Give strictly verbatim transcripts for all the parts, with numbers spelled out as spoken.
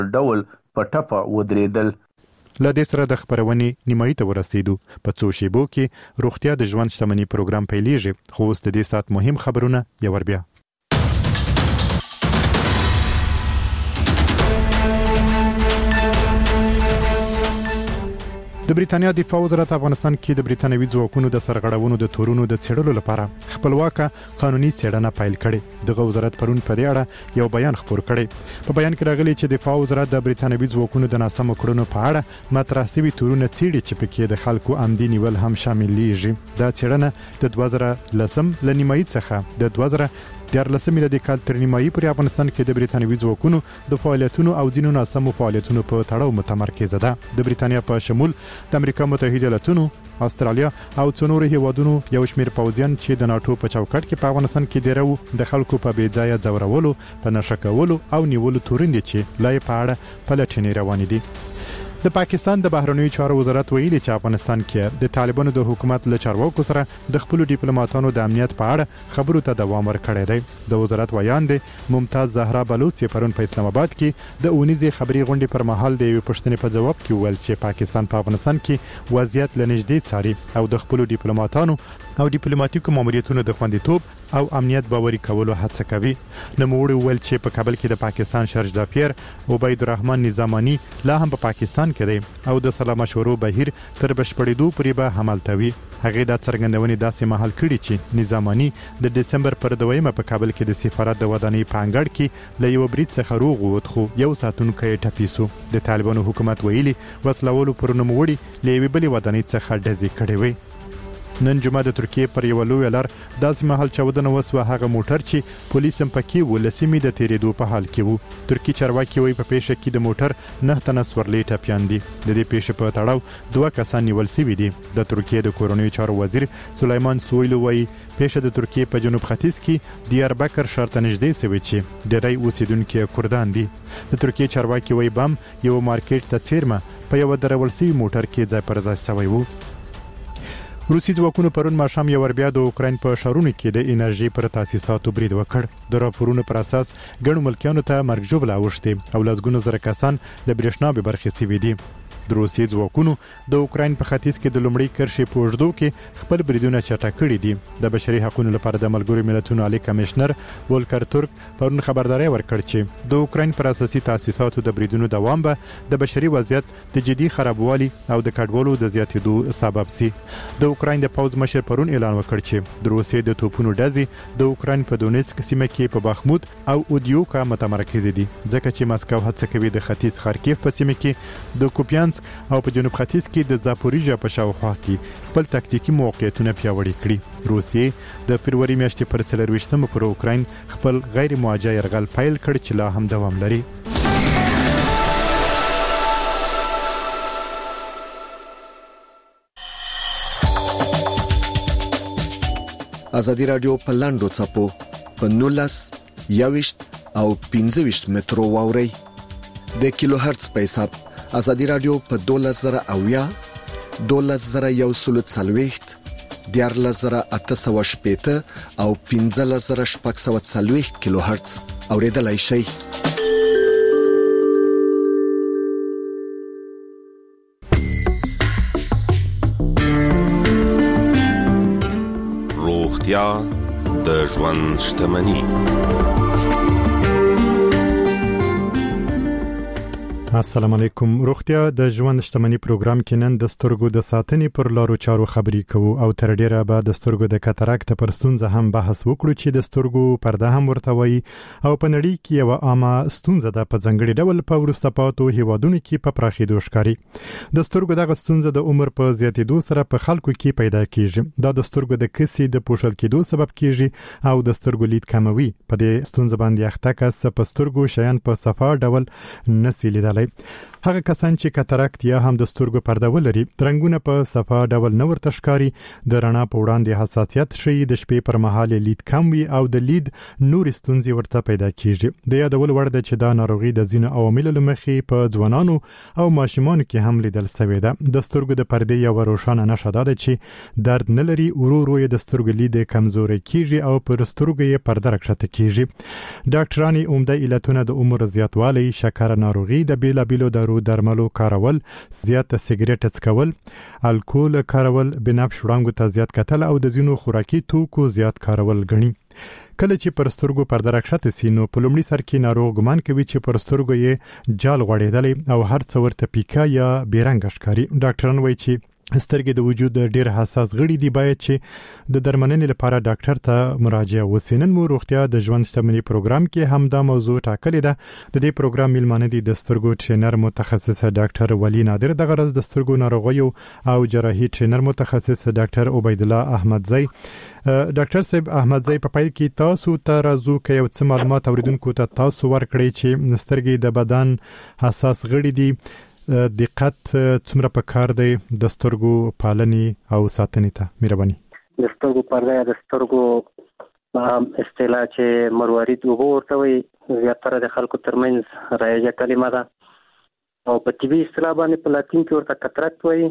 ډول په ټپه ودرېدل. له دې سره د خبرونې نیمایي ته ورسېدو. په څو شیبو کې روغتیا د ژوند شتمني پروګرام پیلېږي، خو اوس د دې سات مهم خبرونه یو ور بیا. د بریتانیا دفاع وزارت افغانستان کې د بریتانوي ځواکونو د سرغړونو د تورونو د څېړلو لپاره خپلواکه قانوني څېړنه پیل کړې. دغه وزارت پرون په دې اړه یو بیان خپور کړی. په بیان کې راغلي چې دفاع وزارت د بریتانوي ځواکونو د ناسمو کړنو په اړه مطرح شوي تورونه څېړي چې پکې د خلکو عمدي نیول هم شاملېږي. دا څېړنه د دوه زره لسم له نیمایي څخه د دوه زره دیارلسم میلادي کال تر نیمایي پورې افغانستان کې د بریتانوي ځواکونو د فعالیتونو او ځینو ناسمو فعالیتونو په تړاو متمرکزه ده. د بریتانیا په شمول د امریکا متحده ایالاتونو، استرالیا او څو نورو هیوادونو یو شمېر پوځیان چې د ناتو په چوکاټ کې په افغانستان کې دیرو د خلکو په بې ځایه ځورولو، په نشه کولو او نیولو تورن دي چې لای په اړه پلټنې روانې دي. د پاکستان د بهرنیو چارو وزارت ویلي چې افغانستان کې د طالبانو د حکومت له چارواکو سره د خپل ډیپلوماټانو د امنیت په اړه خبرو ته دوام ورکړی دی. د وزارت ویان دی ممتاز زهرا بلوچ پرون په اسلام آباد کې د اونیزې خبري غونډې پر مهال د یو پښتنې په جواب کې ویل چې پاکستان په افغانستان کې وضعیت لنږدې څاري او د خپل ډیپلوماټانو او ډیپلوماټیکو ماموریتونو د خوندیتوب او امنیت باوري کولو هڅه کوي. نوموړي ویل چې په کابل کې د پاکستان شرجدا پیر عبید الرحمن نظامانی لا هم په پاکستان کې دی او د سلا مشورو بهیر تر بشپړېدو پورې به حملتوي. هغه د څرګندونې داسې محل کړي چې نظامانی د دسمبر پر دویمه په کابل کې د سفارت د ودانۍ په انګړ کې له یو برید څخه روغ ووت، خو یو ساتونکی ټپي شو. د طالبانو حکومت ویلي وسلوالو پر نوموړي له یوې بلې ودانۍ څخه ډزې کړې وي. نن جمعه د ترکیه پر یو لوی لار داسې محل چاودنه وسوه هغه موټر چې پولیس هم پکې و لسمې د تیرېدو په حال کې وو. ترکی چارواکي وایي په پیښه کې د موټر نه تنه سورلې ټپیان دي. د دې پیښې په تړاو دوه کسان نیول شوي دي. د ترکیه د کورنیو چارو وزیر سلیمان سویلو وایي پیښه د ترکیه په جنوب ختیځ کې دیاربکر ښار ته نږدې شوې چې ډېری اوسیدونکي کردان دي. د ترکیه چارواکي وایي بم یو مارکیټ ته څیرمه په یو درول شوي موټر کې ځای پر ځای شوی وو. روسي ځواکونو پرون ماښام یو ور بیا د اوکراین په ښارونو کې د انرژي پر تاسیساتو برید وکړ. د راپورونو پر اساس ګڼو ملکیانو ته مرګ ژوبله اوښتې او لسګونو زره کسان له برېښنا بې برخې شوي دي. د روسي ځواکونو د اوکراین په ختیځ کې د لومړۍ کرښې په اوږدو کې خپل بریدونه چټک کړي دي. د بشري حقوقو لپاره د ملګرو ملتونو عالی کمشنر ولکر ترک پرون خبرداري ورکړ چې د اوکراین پر اساسي تاسیساتو د بریدونو دوام به د بشري وضعیت د جدي خرابوالي او د کډوالو د زیاتېدو سبب شي. د اوکراین د پوځ مشر پرون اعلان وکړ چې د روسیې د توپونو ډزې د اوکراین په دونیتسک سیمه کې په بخمود او اودیوکا متمرکز دي، ځکه چې مسکو هڅه کوي د ختیځ خارکیف په سیمه کې د کوپیانسک او په جنوب ختیځ کې د زاپوریژا په شاوخوا کې خپل تکتیکي موقعیتونه پیاوړي کړي. روسیې د فروری میاشتې پر څلرویشتمه پر اوکراین خپل غیر موجه یرغل پیل کړ چې لا هم دوام لري. ازادي رادیو په لاندو چپو په نولس یاوشت او پنځه ویشت مترو واوري د کیلو هرتز په حساب. ازادي رادیو په دولس زره اویا دولس زره یو سل څلوېښت دیارلس زره اته سوه شپېته او پنځلس زره شپږ سوه څلوېښت کیلو هرتز اوریدلای شئ. روغتیا د ژوند شتمني. السلام علیکم. روغتیا د ژوند شتمني پروګرام کې نن د سترګو د ساتنې پر لارو چارو خبرې کوو او تر ډیره به د سترګو د کاتاراکت پر ستونزه هم بحث وکړو چې د سترګو پرده هم ورته وایي او په نړۍ کې یو عامه ستونزه ده په ځانګړي ډول په وروسته پاتو هیوادونو کې په پراخېدو ښکاري. د سترګو دغه ستونزه د عمر په زیاتېدو سره په خلکو کې پیدا کیږي. دا د سترګو د کسي د پوښل کېدو سبب کیږي او د سترګو لید کموي. په دې ستونزه باندې اخته کس په سترګو شیان په صفه ډول نسي لیدلای راغلی. هغه کسان چې کاتاراکت یا هم د سترګو پرده ولري رنگونه په صفه ډول نه ورته ښکاري، د رڼا په وړاندې حساسیت شي، د شپې پر مهال لید کم وي او د لید نور ستونزې ورته پیدا کیږي. د یادول وړ ده چې دا ناروغي د ځینو عواملو له مخې په ځوانانو او ماشومانو کې هم لیدل شوې ده. د سترګو د پردې یو روښانه نښه ده چې درد نه لري، ورو ورو د سترګو لید کمزوري کیږي او پر سترګو یې پرده راکښته کیږي. ډاکټرانو عمده علتونه د عمر زیاتوالی، شکر ناروغي، د بیلابیلو دارو درملو کارول، زیات سیګریټ څکول، الکول کارول، بنفش وړانګو ته زیات کتل او د ځینو خوراکي توکو زیات کارول غني. کله چې پر سترګو پرده راکښته سي نو په لومړي سر کې ناروغ ګمان کوي چې پر سترګو یې جال غوړېدلی او هر څه ورته پیکا یا بیرنګ ښکاري. ډاکټران وایي چې سترګې د وجود ډېر حساس غړي دي، باید چې د درملنې لپاره ډاکټر ته مراجعه وشي. نن مو روغتیا د ژوند شتمنۍ پروګرام کې هم دا موضوع ټاکلې ده. د دې پروګرام میلمانه دي د سترګو ټرینر متخصص ډاکټر ولی نادر، د غرض د سترګو ناروغیو او جراحي ټرینر متخصص ډاکټر عبید الله احمدزی. ډاکټر صاحب احمدزی، په پیل کې تاسو ته راځو که یو څه معلومات اوریدونکو ته تاسو ورکړئ چې سترګې د بدن حساس غړي دي، دقت څومره پکار دی د سترګو پالنې او ساتنې ته؟ مهرباني. د سترګو پرده د سترګو اصطلاح چې مروارید اوبه ورته وایي، زیاتره د خلکو ترمنځ رایجه کلمه ده او په طبي اصطلاح باندې په لاتین کې ورته کاتاراکت وایي.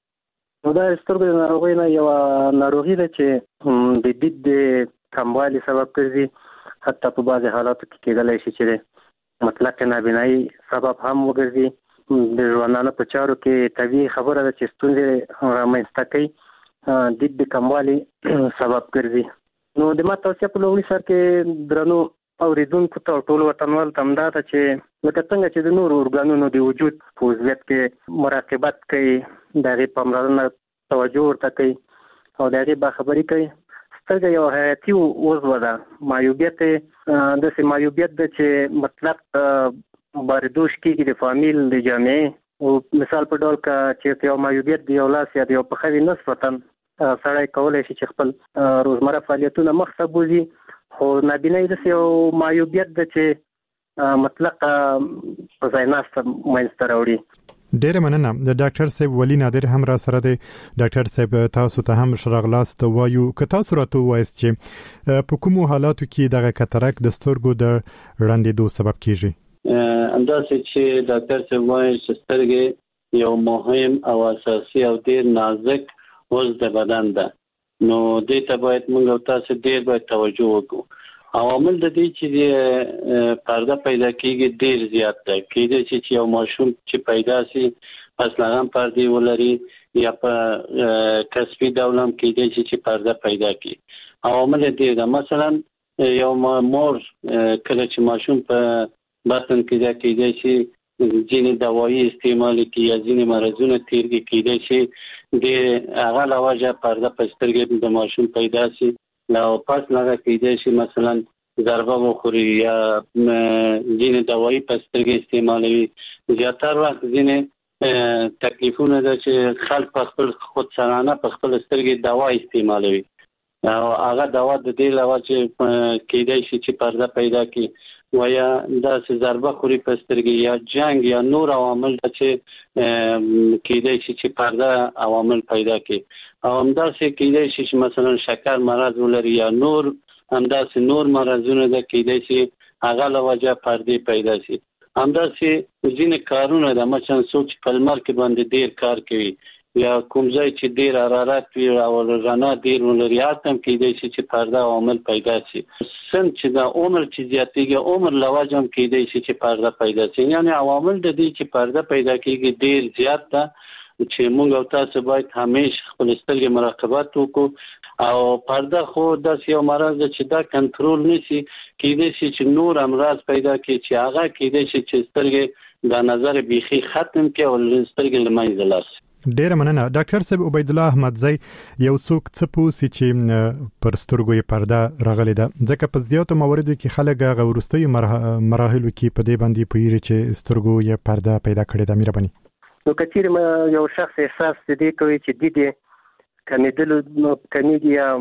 نو دا سترګو د ناروغۍ نه یوه ناروغي ده چې د دید د کموالي سبب ګرځي، حتی په بعضې حالاتو کې کېدلی شي چې مطلق نابینایي سبب هم وګرځي. د ژوندانه په چارو کې طبیعي خبره ده چې ستونزې رامنځته کوي، دید د کموالي سبب ګرځي. نو د ما توصیه په لومړي سر کې درنو اوریدونکو ته او ټولو وطنوالو ته همدا ده چې لکه څنګه چې د نورو ارګانونو د وجود په عضویت کې مراقبت کوي، د هغې پاملرنه توجه ورته کوي او د هغې باخبري کوي. سترګه یو حیاتي عضو ده. معیوبیت داسې معیوبیت ده چې مطلق باردوش کېږي د فامیل د جامعې. او مثال په ډول که چې یو معیوبیت د یو لاس یا د یو پښه وي نسبتا سړی کولی شي چې خپل روزمره فعالیتونه مخته بوځي، خو نابینایي داسې یو معیوبیت ده چې مطلق په ځای ناسته منځته راوړي. ډیره مننه. د ډاکټر صاحب ولی نادر هم را سره دی. ډاکټر صاحب تاسو ته هم شراغلاست وایو، که تاسو راته وایست چې په کومو حالاتو کې دغه کاتاراکت د سترګو د ړندېدو سبب کیږي؟ انداسې چې ډاکټر صاحب وایي چې سترګې یو مهم او اساسي او ډېر نازک عضو د بدن ده، نو دې ته باید موږ او تاسو ډېر باید توجه وکړو. عوامل د دې چې پرده پیدا کېږي ډېر زیات ده. کېدای شي چې یو ماشوم چې پیدا سي پس له هغه پردې ولري یا په کسبي ډول هم کېدای شي چې پرده پیدا کړي. عوامل ډېر ده. مثلا یو مور کله چې ماشوم په بطن کې دا کېدای شي ځینې دوایي استعمال کړي یا ځینې مرضونه تیر کې کېدای شي د هغه له وجه پرده په سترګې د ماشوم پیدا شي. او پس هغه کېدای شي مثلا ضربه وخوري یا ځینې دوایي په سترګې استعمالوي. زیاتره وخت ځینې تکلیفونه ده چې خلک په خپل خودسرانه په خپل سترګې دوا استعمالوي او هغه دوا د دې له وجې کېدای شي چې پرده پیدا کړي، ویا داسې ضربه خوري په سترګې یا جنگ یا نور عوامل چې کېدای شي چې پرده عوامل پیدا کړي. او همداسې کېدای شي چې مثلا شکر مرض ولري یا نور همداسې نور مرضونه ده کېدای شي هغه له وجه پردې پیدا شي. همداسې ځینې کارونه ده، مثلا څوک چې په لمر کې باندې ډېر کار کوي یا کوم ځای چې ډېر حرارت وي او رڼا ډېر ولري، هلته هم کېدای شي چې پرده عوامل پیدا شي. سن چې د عمر چې زیاتېږي عمر له وجه هم کېدای شي چې پرده پیدا شي. یعنې عوامل د دې چې پرده پیدا کېږي ډېر زیات ده چې موږ او تاسو باید همیشه خپل سترګې مراقبت وکړو. او پرده خو داسې یو مرض ده چې دا کنټرول نشي، کېدای شي چې نور امراض پیدا کړي چې هغه کېدای شي چې سترګې د نظر بیخي ختم کړي او سترګې له منځه لاړ شي. ډیره مننه. ډاکټر صاحب عبید الله احمدزی، یو څوک څه پوسی چې پر سترګو یې پرده راغلی ده، ځکه په زیاتو مواردو کې خلک هغه وروستیو مراحلو کې په دې باندې پوهیږي چې سترګو یې پرده پیدا کړې ده. مهرباني. نو که چیرې یو شخص احساس دې کوي چې دید یې کمیدلو کمیږي یا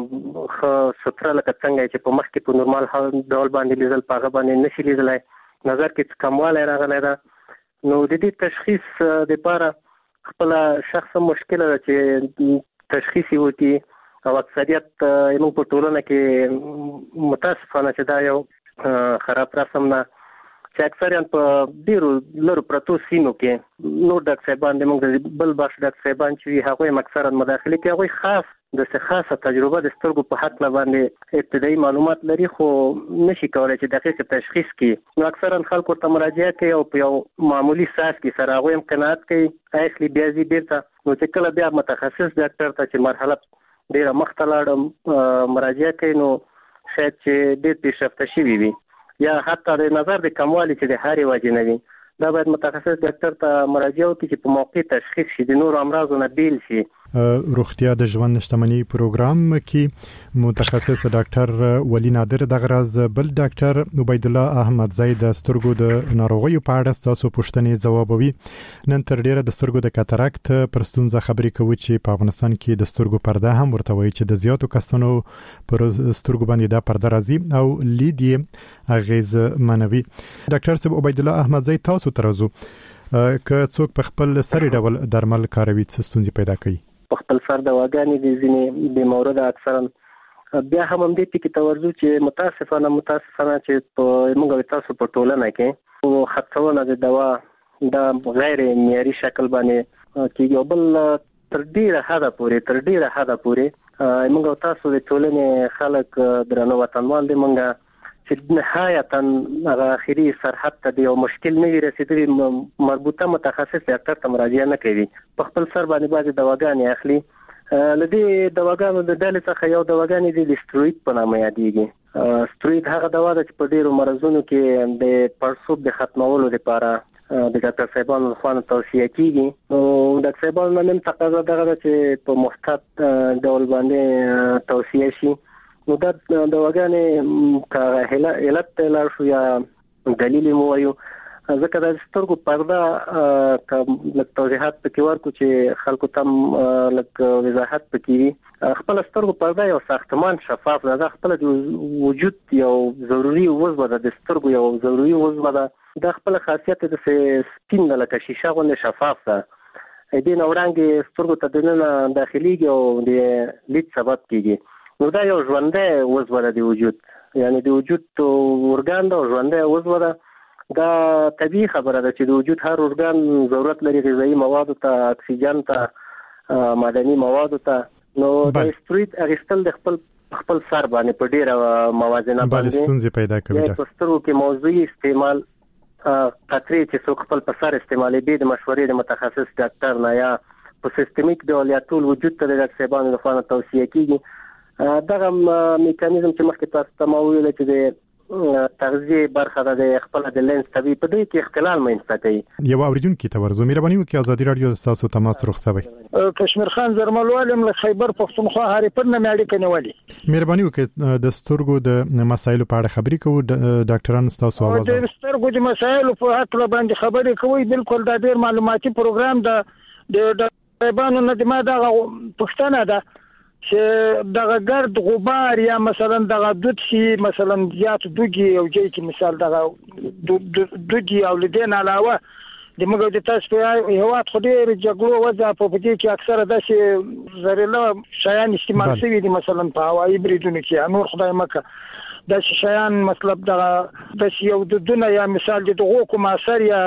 ستره لکه څنګه چې په مخ کې په نورمال ډول باندې لیدل په هغه باندې نشي لیدلی، نظر کې کموالی راغلی ده، نو د دې تشخیص د لپاره خپل شخص مشکل ده چې تشخیص وکړي او اکثریت موږ په ټولنه کې متاسفانه چې دا یو خراب رسم نه چې اکثریت په ډیرو لرو پرتو سیمو کې نور ډاکټر صاحبان د موږ بل بخش ډاکټر صاحبان چې هغه اکثرا مداخله کوي هغه خاص د خاصه تجربه د سترګو په حق باندې ابتدایي معلومات لري خو نشي کولای چې دقیق تشخیص کړي نو اکثرا خلکو ته مراجعه کوي او په یو معمولی ساس کې سره هغه قناعت کوي اصلي بیا زی بیرته نو چې کله بیا متخصص ډاکټر ته چې مرحله ډیره مختلفه مراجعه کوي نو شاید چې ډیر پیشرفته شي وي یا حتی د نظر د کموالي چې د هاري وجه نه وي دا باید متخصص ډاکټر ته مراجعه وکړي چې په موقع تشخیص شي د نور امراضونو بیل شي. روغتیا د ژوند شتمنۍ پروګرام کې متخصص ډاکټر ولی نادر د غراز بل ډاکټر عبید الله احمد زید سترګو د ناروغیو په اړه تاسو پوښتنې ځوابوي. نن تر ډیره د سترګو د کاتاراکت پر ستونزه خبرې کوي چې په افغانستان کې د سترګو پرده هم ورته وایي چې د زیاتو کسانو پر سترګو باندې دا پرده راځي او لید یې اغیز منوي. ډاکټر صاحب عبید الله احمد زید تاسو ترازو که څوک په خپل سری ډول درمل کاروي څه ستونزې پیدا کوي؟ په خپل سر دواګانې د ځینې د مورد اکثرا بیا هم هم دې کې توجه چې متاسفانه متاسفانه چې په موږ تاسو په ټولنه کې او خرڅونه د دوا د غیر معیاري شکل باندې کېږي او بل تر ډیره حده پورې تر ډیره حده پورې موږ تاسو د ټولنې خلک درنو وطنوال دي موږ چې نهایتا هغه اخري سرحد ته د یو مشکل نه رسیدلی مربوطه متخصص ډاکټر ته مراجعه نه کوي په خپل سر باندې بعضي دواګانې اخلي لدی دواګانو د ډلې څخه یو دواګانې د استروید په نامه یادېږي. استروید هغه دوا ده چې په ډیرو مرزونو کې د پړسوب د ختمولو لپاره د ډاکټر صاحبانو لخوا توصیه کیږي نو ډاکټر صاحبانو نن تقاضا دغه چې په محتاط ډول باندې توصیه شي نو دا دواګانې که علت ته لاړ شو یا دلیل مو وایو ځکه د سترګو پرده که لږ توضیحات پکې ورکړو چې خلکو ته لږ وضاحت پکې وي خپل سترګو پرده یو ساختمان شفاف ده خپل د وجود یو ضروري عضو ده د سترګو یو ضروري عضو ده دا خپل خاصیت د سپین د لکه شیشه غوندې شفاف ده دې نه وړاندې سترګو ته دننه داخليږي او د لید سبب کېږي نو دا یو ژوندی عضو ده د وجود یعنی د وجود ارګان ده او ژوندی عضو ده دا طبیعي خبره ده چې د وجود هر ارګان ضرورت لري غذایی موادو ته اکسیجن ته معدني موادو ته نو د استروید اغستل د خپل خپل سر باندې په ډیره موازنه باندې ستونزې پیدا کوي د سترګو کې موضوعي استعمال قطرې چې څوک خپل په سر استعمالي به د مشورې د متخصص ډاکټر نه یا په سیستمیک ډول یا ټول وجود ته د ډاکټر صاحبانو لخوا توصیه کیږي. دغه میکانیزم چې مخکې تاسو ته ما ویل چې د تغذیه برخه ده د خپل د لینس طبي په دې کې اختلال منځته کوي. یو اوریدونکو ته ورزو مهرباني وکړئ ازادي رادیو تاسو تماس رخصوي. کشمیر خان زرملوالم له خیبر پښتونخوا هاري پر نه اړیکه نیولې. مهرباني وکړئ د سترګو د مسایلو په اړه خبرې کوو ډاکټران تاسو आवाज د سترګو د مسایلو په حق باندې خبرې کوي بالکل دا ډیر معلوماتي پروګرام ده د طالبانو نه د ما دا پښتنه ده چې دغه ګرد غبار یا مثلا دغه دود شي مثلا زیات دوګي او جې کې مثال دغه دوګي او لدین علاوه د موږ د تاسو په هوات خو ډېر جګړو وځه په دې کې اکثره د زریلا شیان استعمال شوی دي مثلا په هوایي بریدونو کې نور خدای مکه د شیان مطلب دغه د یو د دنیا یا مثال د دغه کوم اثر یا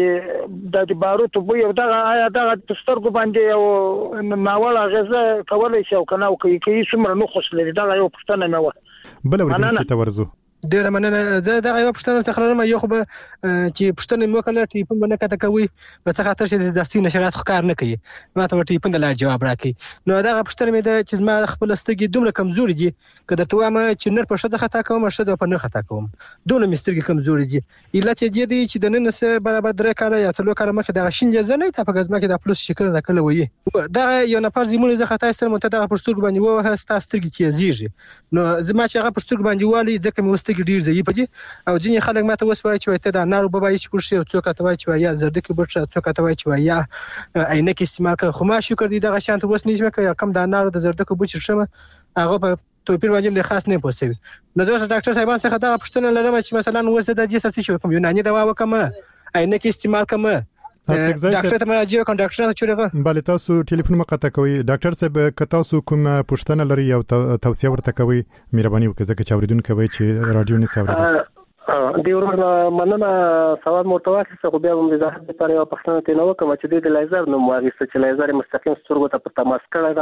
د د باروت بو یو دغه آیا دغه سترګو باندې او ناوړه غزه کولای شي او کنه او کوي کوي څومره نو خوش لري دا یو پښتنه مې و بل ورته ته ورزو ډیر مننه زه دا یو پښتنه څخه لرم یو خو به چې پښتنه مو کله ټیپن باندې کته کوي په څه خاطر چې د دستي نشرات ښکار نه کوي ما ته ټیپن د لا جواب راکړي نو دا پښتنه مې د چې ما خپل ستګي دومره کمزوري دي کله ته ما چې نر په شته خطا کوم شته په نه خطا کوم دومره مسترګي کمزوري دي علت یې دی چې د نن سه برابر درې کاله یا څلور کاله مخکې د شینجه زنه ته په غزما کې د پلس شکل راکله وي دا یو نفر زمونږ زه خطا استر متدغه پښتور باندې وه ستا سترګي چې زیږي نو زما چې هغه پښتور باندې والی ځکه مې وستګي ډیر زی پدې او ځینې خلک ماته وسوي چې ته دا نارو بابای چې کوشي او څوک ته وای چې یا زردکی بټ څوک ته وای چې یا عینکې استعمال کوي خو ما شکر دي دغه شانت وس نشم کوي کم دا نارو د زردکو بچ شمه هغه په توپیر باندې د خاص نه پوسوي نو زه ډاکټر صاحبان څخه دا پښتنه لرم چې مثلا وسه د دې ساسي شو کوم یوناني دوا وکم عینکې استعمال کوم ډاکټر ته مراجعه وکړم ډاکټر ته چورغه بل تاسو ټلیفون مقطع کوي ډاکټر صاحب که تاسو کوم پوښتنه لري او توصیه ورته کوي مهرباني وکړئ ځکه چې اوریدونکو کوي چې رادیو نه ساوي دی ورور مننه سوال مرتواخي څه خو بیا هم د زهر لپاره یو پښتنه ته نو کوم چې د لیزر نو واغسته چې لیزر مستقیم سترګو ته په تماس کړی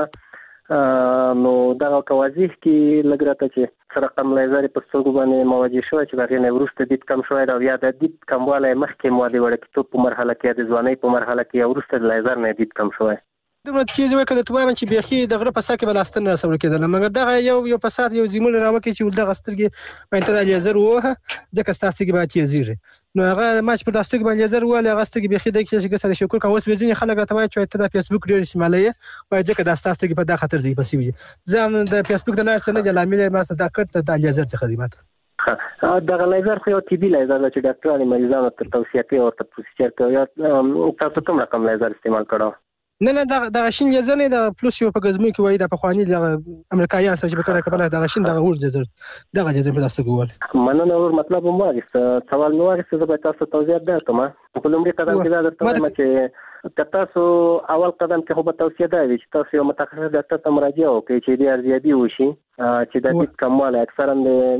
دا نو دا کوازیح کې لګراته چې سره کم لیزر په سترګو باندې موجه شوی چې هغه نه ورسته دید کم شوی دا یا د دید کمواله مخکې مواده وړ کې په مرحله کې د ځواني په مرحله کې ورسته لیزر نه دید کم شوی دغه چیز وکړه ته وایم چې بيخي دغه په سر کې بلاستن راسول کېدل مګر دغه یو یو فساد یو زمول راوکې چې دغه سترګې باندې د لیزر وه ځکه ستاسو کې به چیزیږي نو هغه ماچ په داستګ باندې لیزر وله هغه سترګې بيخي د کې چې شکر کوم اوس وزین خلک راته وایي چې ته د فیسبوک ډیر استعمالوي وایي ځکه د ستاسو کې په دا خطر زی پسی وي زه د فیسبوک د لار سره جلامل ما څه دا کړ ته د لیزر څخه خدمات دغه لیزر خو ټي بي لیزر چې ډاکټرانو مریضانو ته توصیه کوي او ته پروسیجر کوي او تاسو کوم رقم لیزر استعمال کړو نه نه دا دا شین لیزر نه دا پلس یو په غزمو کې وای دا په خواني د امریکایان سره چې په کړه کبل دا شین دا ور لیزر دا لیزر په داسته ګول مننه ور مطلب مو واغسته سوال نو واغسته زه به تاسو توضیح درکم په لومړي قدم کې دا درته چې تاسو اول قدم کې خو به توصیه دا وي چې تاسو یو متخصص ډاکټر ته مراجعه وکړئ چې د ارزیابي وشي چې د دې کمواله اکثرا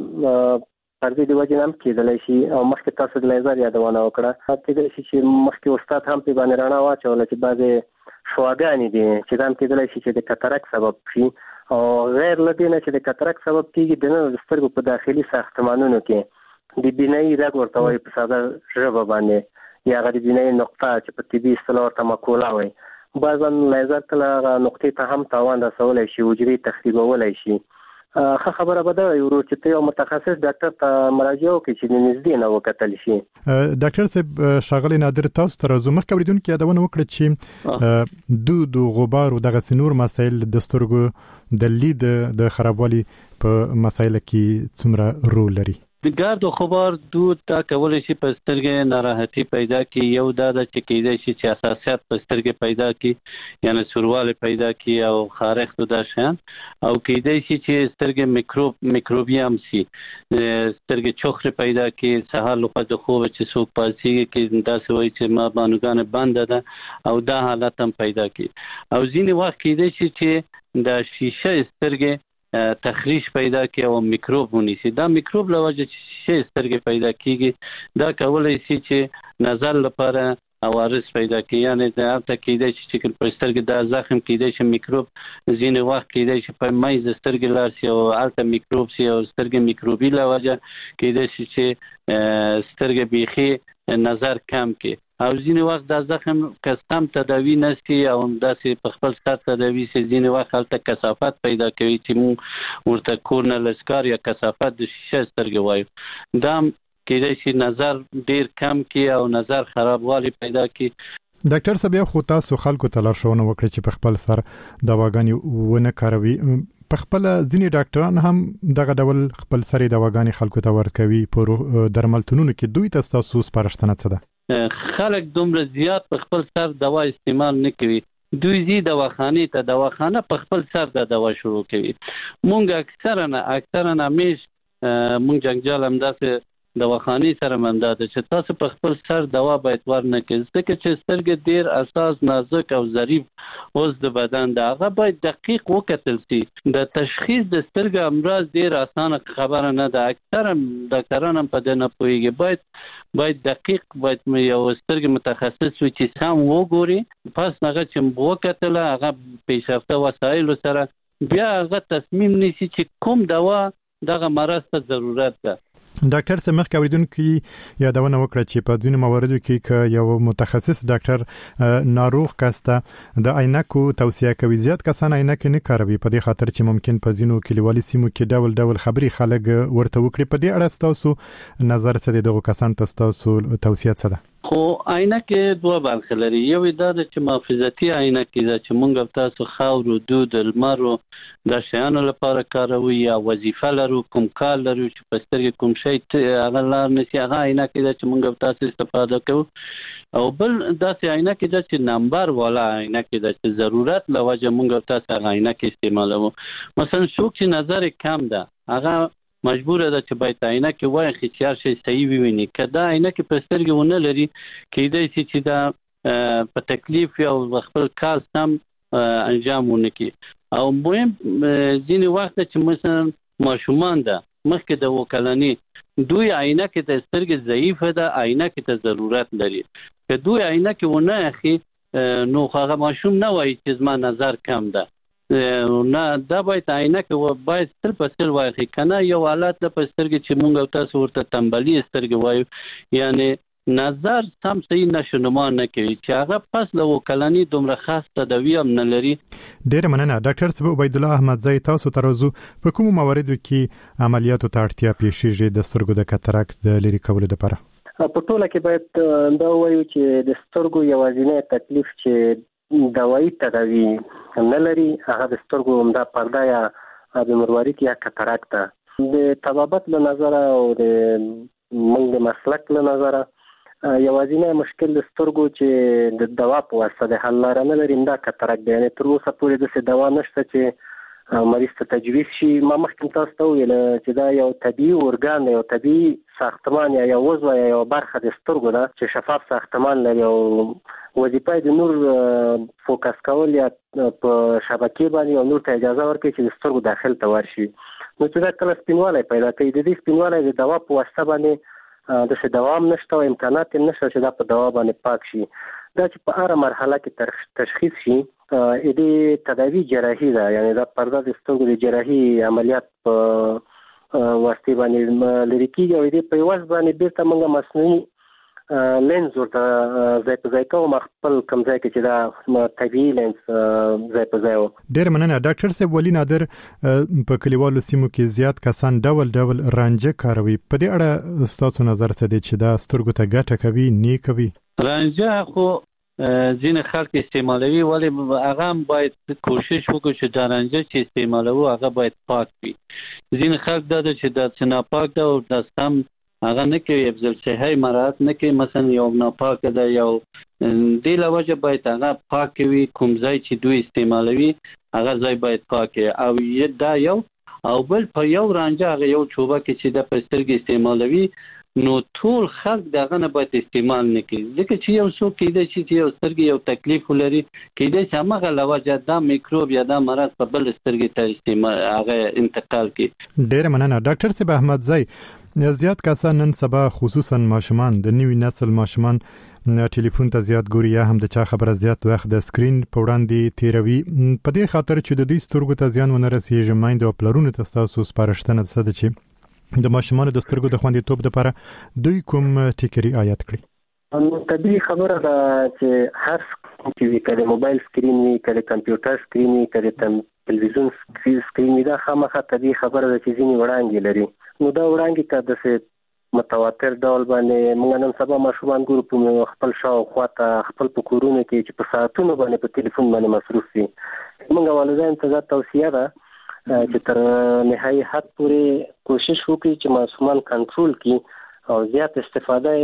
د پردي دی وجه هم کېدلی شي او مخکې تاسو د لیزر یادونه وکړه کېدلی شي چې مخکې استاد هم په باندې رڼا واچوله چې بعضې شواګانې دي چې دا هم کېدلی شي چې د کاتاراک سبب شي او غیر له دې نه چې د کاتاراک سبب کېږي د د سترګو په داخلي ساختمانونو کې د بینایي رګ ورته وایي په ساده ژبه باندې یا هغه د بینایي نقطه چې په طبي اصطلاح ورته مقوله وایي بعضا لیزر کله هغه نقطې ته هم تاوان رسولی شي حجرې تخریبولی شي ښه خبره به دا یو چې ته یو متخصص ډاکټر ته مراجعه وکړي چې د نږدې نه وکتل شي ډاکټر صاحب ښاغلی نادر تاسو ته راځو مخکې اورېدونکي یادونه وکړه چې دود او غبار او دغسې نور مسایل د سترګو د لید د خرابوالي په مسایلو کې څومره رول لري د ګرد او غبار دود تا کولای شي په سترګې ناراحتي پیدا کړي یو دا د چې کېدای شي چې حساسیت په سترګې پیدا کړي یعنی سورواله پیدا کړي او خارښت د شان او کېدای شي چې سترګې میکروب میکروبیام سي سترګې چوخره پیدا کړي سهار لخوا د خوب چې څوک پاسيږي کې دا سوي چې ما بانوګان بند ده او دا حالت هم پیدا کړي او ځینې وخت کېدای شي چې د شیشه سترګې تخریش پیدا کی او میکروب ونیسي دا میکروب لوجه چې شیشه سترګې پیدا کیږي دا کولای شي چې نظر لپاره عوارض پیدا کوي یعنی دا ته کېدای شي چې په سترګې دا زخم کېدای شي میکروب ځینې وخت کېدای شي په مایز سترګې لار شي او الته میکروب شي او سترګې میکروبي لوجه کېدای شي چې سترګې بيخي نظر کم کی او ځینې وخت دا زخم کستم تداوی نشي او داسې په خپل سر تداوی سي ځینې وخت هلته کثافت پیدا کوي چې مو ورته کورنل اسکار یا کثافت د شیشه سترګې وایو دا کېدای شي نظر ډیر کم کی او نظر خرابوالی پیدا کی ډاکټر صاحب یو خو تاسو خلکو ته لارښوونه وکړئ چې په خپل سر دواګانې ونه کاروي په خپل ځینې ډاکټران هم دغه ډول خپل سر دواګانې خلکو ته ورکوي په درملتونونو کې دوی ته تاسو سپارښتنه څه ده خلک دومره زیات په خپل سر دوا استعمال نه کوي دوی زی دواخانه ته دواخانه په خپل سر د دوا شروع کوي مونږ اکثرا اکثرا همیش مونږ جنجال هم داسې دواخانه سره منداده چې تاسو په خپل سر دوا باید ورنه کړئ ځکه چې سترګې ډیر اساس نازک او ظریف اوس د بدن دا هغه باید دقیق وکتل شي د تشخیص د سترګې امراض ډیر اسانه خبره نه ده اکثرا ډاکټران هم په دې نه پوهیږي باید باید دقیق باید یو سترګې متخصص وي چې سم وګوري پس هغه چې وکتل هغه پیشرفته وسایل سره بیا هغه تصمیم نیسي چې کوم دوا دغه مرض ته ضرورت ده ډاکټر سمخ کوریدونکو یادونه وکړه چې په ځینو مواردو کې ک یو متخصص ډاکټر ناروغ کاسته د عینکو توصیه کوي زیات کسان عینک نه کاروي په دې خاطر چې ممکن په ځینو کلیوالي سیمو کې ډول ډول خبري خلک ورته وکړي په دې اړه تاسو نظر څه دی دغه کسان تاسو توصیه څه ده خو عینکې دوه برخې لري یو دا چې محافظتي عینکې ده چې مونږ تاسو خاور دود لمر د شیانو لپاره کاروي یا وظیفه لرو کوم کار لرو چې په سترګې کوم شی هغه لار نشي هغه عینکې ده چې مونږ تاسو استفاده کوو او بل داسې عینکې ده چې نمبر والا عینکې ده چې ضرورت لوجه مونږ تاسو هغه عینکې استعمالوو مثلا څوک چې نظر کم ده هغه مجبور ده چې باید عینکې واخلي چې هر شی صحیح وویني. که دا عینکې په سترګې ونه لري کیدای شي چې دا په تکلیف یا خپل کار سم انجام ونه کړي. او مهم ځینې وخت چې مثلا ماشومان ده مخکې د اوه کلنۍ دوی عینکې ته سترګې ضعیفه ده عینکې ته ضرورت لري. که دوی عینکې ونه اخلي نو هغه ماشوم نه وایي چې زما نظر کم ده. نه دا باید عینکې باید تل په ستر واخلي. که نه یو حالت ده په سترګې چې مونږ او تاسو ورته تنبلي سترګې وایو، یعنی نظر سم صحیح نشونما نه کوي چې هغه پس له اوه کلنۍ دومره خاص تداوي هم نه لري. ډېره مننه ډاکټر صاحب. عبیدالله احمدزی، تاسو ته راځو. په کومو مواردو کې عملیاتو ته اړتیا پیښیږي د سترګو د کاتاراکت د لرې کولو لپاره؟ په ټوله کې باید دا وایو چې د سترګو یوازینی تکلیف چې دوایي تداوي نه لري هغه د سترګو همدا پرده یا د مروارید یا کاتاراکت ده. د طبابت له نظره او د موږ د مسلک له نظره یوازینی مشکل د سترګو چې د دوا په واسطه د حل لاره نه لري دا کاتاراکت دی. یعنی تر اوسه پورې داسې دوا نشته چې مریض ته تجویز شي. ما مخکې تاسو ته وویل چې دا یو طبیعي ارګان دی، یو طبیعي ساختمان یا یو عضو یا یو برخه د سترګو ده چې شفاف ساختمان لري او وظیفه د نور فوکس کول یا په شبکې باندې او نور ته اجازه ورکړي چې د سترګو داخل ته ورشي. نو چې دا کله سپینوالی پیدا کوي، د دې سپینوالی د دوا په واسطه باندې داسې دوام نشته او امکانات یې نشته چې دا په دوا باندې پاک شي. دا چې په هره مرحله کې تشخیص شي دې تداوي جراحي ده، یعنی دا پرده د سترګو د جراحي عملیات په واسطه باندې لري کېږي او دې په یوازې باندې بیرته موږ مصنوعي لینز ورته ځای په ځای کوو. خپل کوم ځای کې چې دا طبیعي لینز ځای په ځای و. ډېر مننه ډاکټر صاحب. ولي نادر په کلیوالو سیمو کې زیات کسان ډول ډول رانجه کاروي. په دې اړه ستاسو نظر څه دی چې دا سترګو ته ګټه کوي نه کوي؟ رانجه خو ځینې خلک استعمالوي، ولې هغه هم باید کوشش وکړو چې دا رانجه چې استعمالوو هغه باید پاک وي. ځینې خلک دا ده چې دا څه ناپاک ده او دا سم هغه نه کوي، افضل صحي مراعات نه کوي. مثلا یو ناپاک ده یو دې له وجه باید هغه پاک وي. کوم ځای چې دوی استعمالوي هغه ځای باید پاک وي. او دا یو او بل په یو رانجه هغه یو چوبه کې چې د پسترګې استعمالوي نو ټول خلک دغه نه باید استعمال نه کوي، ځکه چې یو څوک کېدای شي چې یو سترګې یو تکلیف ولري، کېدای شي همغه له وجه دا میکروب یا دا مرض په بل سترګې ته استعمال هغه انتقال کړي. ډېره مننه ډاکټر صاحب احمدزی. زیات کسان نن سبا خصوصا ماشومان د نوي نسل ماشومان ټلیفون ته زیات ګوري یا هم د چا خبره زیات وخت د سکرین په وړاندې تیروي. په دې خاطر چې د دې سترګو ته زیان ونه رسیږي مایند او پلرونو ته تاسو سپارښتنه څه ده چې د ماشومانو د سترګو د خوندیتوب لپاره دوی کوم ټیکري آیات کړي؟ نو طبیعي خبره ده چې هر چې وي کله موبایل سکرین وي کله کمپیوټر سکرین وي کله تلویزیون سکرین وي دا خامخا طبیعي خبره ده چې ځینې وړانګې لري. نو دا وړانګې که داسې متواتر ډول باندې موږ نن سبا ماشومان ګورو په خپل شاوخوا ته خپل په کورونو کې چې په ساعتونو باندې په ټلیفون باندې مصروف وي. موږ والدین ته دا توصیه ده چې تر نهایي حد پورې کوشش وکړي چې ماشومان کنټرول کړي او زیات استفاده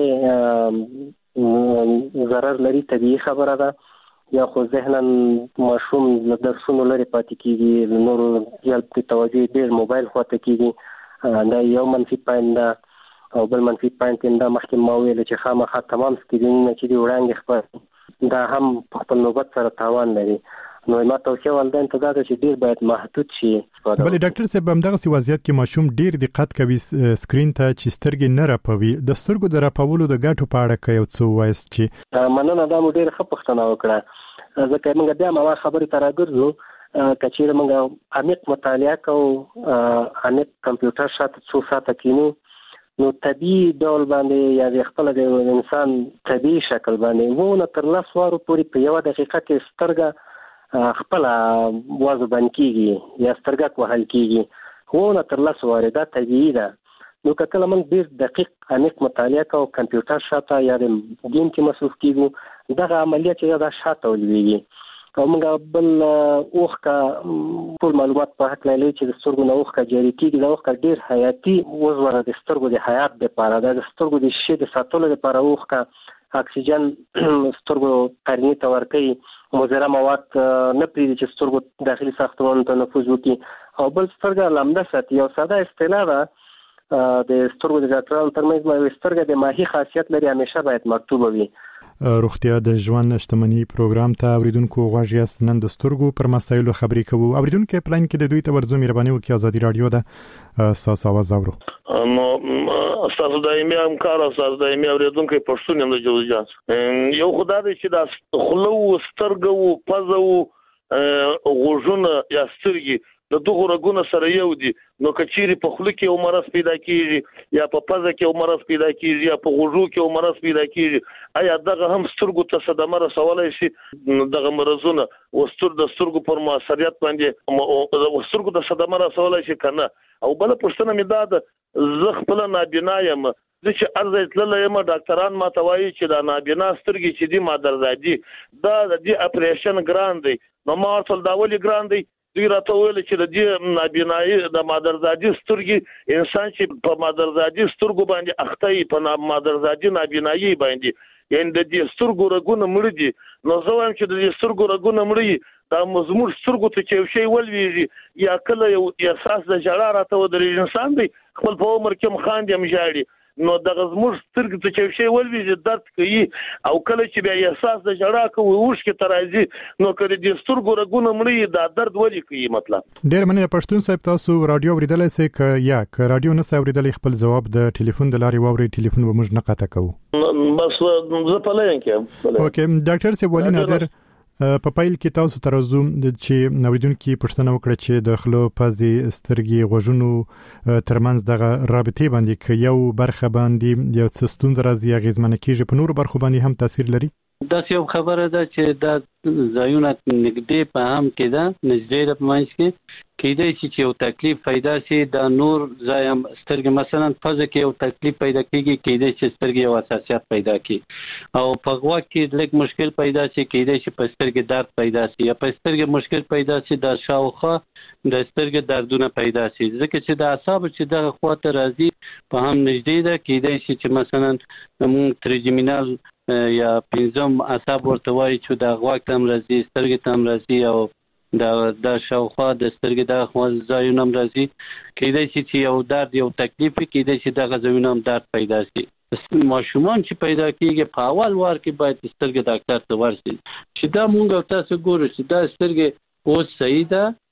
ضرر لري. طبیعي خبره ده یا خو ذهنا ماشوم له درسونو لرې پاتې کېږي، له نورو زیات توجه ډېر موبایل خواته کېږي. دا یو منفي پاین ده او بل منفي پاین کې دا مخکې ما ویل چې خامخا تمام سکرینونه چې دي وړانګې خپل دا هم په خپل نوبت سره تاوان لري. نو ما توصیه والدین ته دا ده چې ډېر باید محدود شي. بلې ډاکټر صاحب همدغسې وضعیت کې ماشوم ډېر دقت کوي سکرین ته چې سترګې نه رپوي. د سترګو د رپولو د ګټو په اړه که یو څه ووایاست چې مننه. دا مو ډېره ښه پوښتنه وکړه، ځکه موږ بیا ما خبرې ته راګرځو. که چېرې موږ عمیق مطالعه کوو، عمیق کمپیوټر شاته څو ساعته کینو، نو طبیعي ډول باندې یا د خپل د انسان طبیعي شکل باندې وو نه تر لس وارو پورې په یوه دقیقه کې سترګه خپله وازو بند کېږي یا سترګک وهل کېږي، وو نه تر لس وارې. دا طبیعي ده. نو که کله موږ ډېر دقیق عمیق مطالعه کوو، کمپیوټر شاته یا د ګیم کې مصروف کېږو، دغه عملیه چې دا شاته ولویږي. او موږ بل اوښکه ټول معلومات په هکله لري چې د سترګو نه اوښکه جاري کېږي. دا اوښکه ډېر حیاتي عضو ده د سترګو د حیات دپاره. دا د سترګو د شیشې د ساتلو دپاره اوښکه اکسیجن سترګو قرنې ته ورکوي، مضره مواد نه پرېږدي چې سترګو داخلي ساختمانونو ته نفوذ وکړي او بل سترګه لمده ساتي. یو ساده اصطلاح ده د سترګو د ډاکټرانو ترمنځ مې سترګه د ماهي خاصیت لري همیشه باید مکتوبه وي. روغتیا د ژوند شتمنۍ پروګرام ته اوریدونکو غوږ یاست. نن د سترګو پر مسایلو خبرې کوو. اوریدونکو پلان کې د دوی ته ورزو مهرباني وکړئ ازادي رادیو ده تاسو आवाज اورو. نو تاسو دایمي همکار او تاسو دایمي اوریدونکو پښتون هم د جوړجان یو خدای دې چې د خلو سترګو پزو غوژونه یا سترګي د دغه رګونو سره یو دي. نو کچيري په خلو کې یو مرض پیدا کیږي یا په پزه کې یو مرض پیدا کیږي یا په غوژو کې یو مرض پیدا کیږي آیا دغه هم سترګو ته صدمه رسولای شي؟ دغه مرزونه وستر د سترګو پر موثریت باندې وسترګو ته صدمه رسولای شي کنه؟ او بل پښتنه مې دا د زه خپل نابینا یم زه چې ارزه تلل یم ډاکټران ما ته وایي چې دا نابینا سترګې چې دي مادرزادي دا د دې اپریشن ګران دی. نو ما ورته دا ولې ګران دی؟ دوی راته ویل چې د دې نابینایي د مادرزادي سترګې انسان چې په مادرزادي سترګو باندې اخته په مادرزادي نابینایي باندې یعنی د دې سترګو رګونه مړ دي. نو زه وایم چې د دې سترګو رګونه مړ دا مزمور سترګو ته چې شی ولويږي یا کله یو احساس د جړا راته ودرې انسان دی خپل په عمر کې مخاند یم جاړي. نو د غزمور سترګې ته چې شی ولويږي درد کوي او کله چې بیا احساس د جړا کوي وښ کې ترازی نو کړي د سترګو رګونه مړ دا درد ولي کوي. مطلب ډېر مننه پښتون صاحب تاسو رادیو اوریدلای سئ ک یا ک رادیو نه اوریدلای خپل جواب د ټلیفون د لارې ووري ټلیفون به موږ نه قطع کوو. بس زه په لین کې اوکې ډاکټر صاحب ولي نادر په پایل کې تاسو ترازو چې اوریدونکو پښتنه وکړه چې د خلو پزې سترګې غوژونو ترمنځ دغه رابطې باندې کې یو برخه باندې یو څه ستونزه راځي غیزمنه کیږي په نور برخو باندې هم تاثیر لري. دا یو خبره ده چې دا ځایونه نږدې په هم کې ده نږدې د پمنځ کې کېدای شي چې یو تکلیف پیدا شي دا نور ځای هم سترګې مثلا پزه کې یو تکلیف پیدا کیږي کېدای شي سترګې یو حساسیت پیدا کړي او په غوږ کې لږ مشکل پیدا شي کېدای شي په سترګې درد پیدا شي یا په سترګې مشکل پیدا شي د شاوخوا د سترګې دردونه پیدا شي ځکه چې د اعصاب چې دغه خواته راځي په هم نږدې ده کېدای شي چې مثلا موږ تریجمینال یا پنځم اعصاب ورته وایي چې د غوږ تم راځي سترګې تم راځي او دا د شاوخوا د سترګې د خوا ځایونه هم راځي کېدای شي چې یو درد یو تکلیف کېدای شي دغه ځایونه هم درد پیدا شي. ماشومان چې پیدا کېږي په اول وار کې باید سترګې ډاکټر ته ورشي چې دا مونږ تاسو ګورو چې دا سترګې اوس صحیح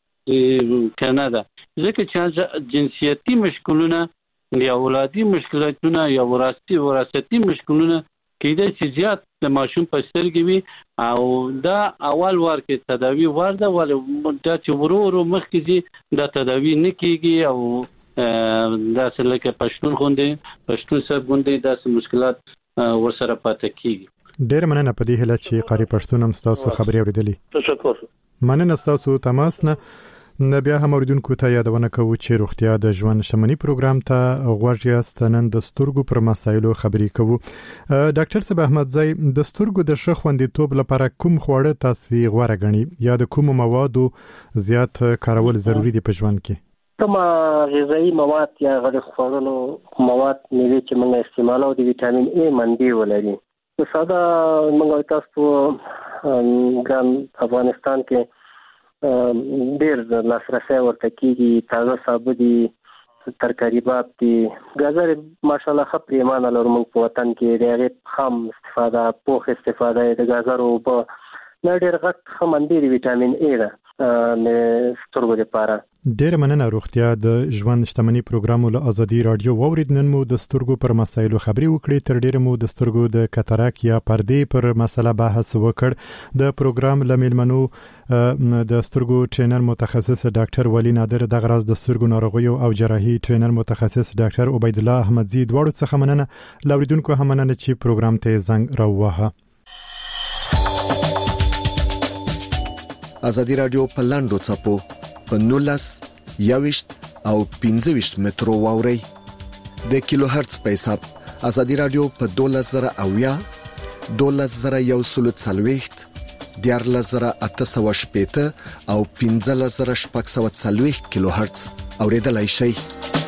ده کنه ده ځکه چې جنسیتي مشکلونه یا اولادي مشکلاتونه یا وراثتي وراثتي مشکلونه کېدای شي زیات د ماشوم په سترګې وي او دا اول وار کې تداوی ورده ولې دا چې ورو ورو مخکې دي دا تداوی نه کېږي او دا څه لکه پښتون غوندې پښتون صاحب غوندې داسې مشکلات ورسره پاتې کېږي. ډېر مننه په دې هله چې قاری پښتون هم تاسو خبرې اوریدلې. تشکر. مننه تاسو تماس نه بیا هم اوریدونکو ته یادونه کوو چې روغتیا د ژوند شتمنۍ پروګرام ته غوږ یاست. نن د سترګو پر مسایلو خبرې کوو. ډاکټر صاحب احمدزی د سترګو د ښه خوندیتوب لپاره کوم خواړه تاسو غوړه غني یا د کوم موادو زیات کارول ضروری دي په ژوند کې؟ کوم غذایی مواد یا غوړ خوړلو مواد مې چې موږ استعمالو د ویټامین ای منبع ولري. ساده موږ تاسو ګرام افغانستان کې ډیر لاسرسي ورته کیږي تازه سابه دي ترکاری باب دي غازر ماشاءالله خپ ایمان لرو موږ په وطن کې ډېر خام استفاده پوخ استفاده د غازر او په ډېر غټ خمندې د ویټامین ای ده نه سترګو لپاره. ډېر مننه. روغتیا د ژوند شتمنۍ پروګرام له ازادي رادیو وورید. نن مو د سترګو پر مسایلو خبرې وکړې. تر ډېره مو د سترګو د کاتاراک یا پردې پر مسله بحث وکړ. د پروګرام لمیلمنو د سترګو ټرینر متخصص ډاکټر ولی نادر د غراز د سترګو ناروغیو او جراحي ټرینر متخصص ډاکټر عبید الله احمدزی دواړو څخه مننه. لاوریدونکو هم مننه چې پروګرام ته زنګ راووهه. ازادي رادیو په لاندو چپو په نولس یاوشت او پنځه مترو واوري د کیلو هرتز په حساب ازادي رادیو په دولس زره اویا دولس زره یو سل څلويخت دیارلس زره اته سوه شپېته او پنځلس زره شپږ سوه څلويخت کیلو هرتز اوریدلای شئ.